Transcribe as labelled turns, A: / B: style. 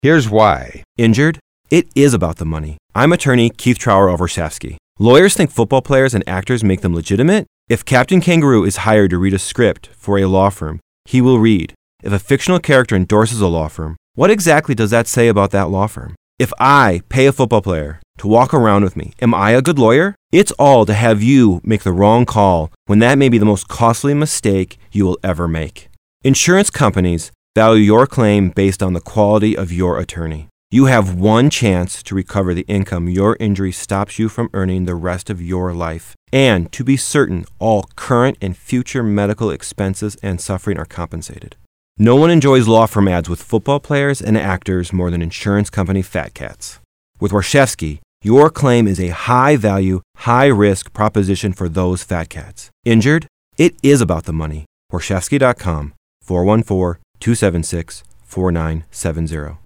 A: Here's why.
B: Injured? It is about the money. I'm attorney Keith Trower of Warshawski. Lawyers think football players and actors make them legitimate? If Captain Kangaroo is hired to read a script for a law firm, he will read. If a fictional character endorses a law firm, what exactly does that say about that law firm? If I pay a football player to walk around with me, am I a good lawyer? It's all to have you make the wrong call when that may be the most costly mistake you will ever make. Insurance companies value your claim based on the quality of your attorney. You have one chance to recover the income your injury stops you from earning the rest of your life, and to be certain all current and future medical expenses and suffering are compensated. No one enjoys law firm ads with football players and actors more than insurance company fat cats. With Warshawski, your claim is a high-value, high-risk proposition for those fat cats. Injured? It is about the money. Warshawski.com, 414-276-4970.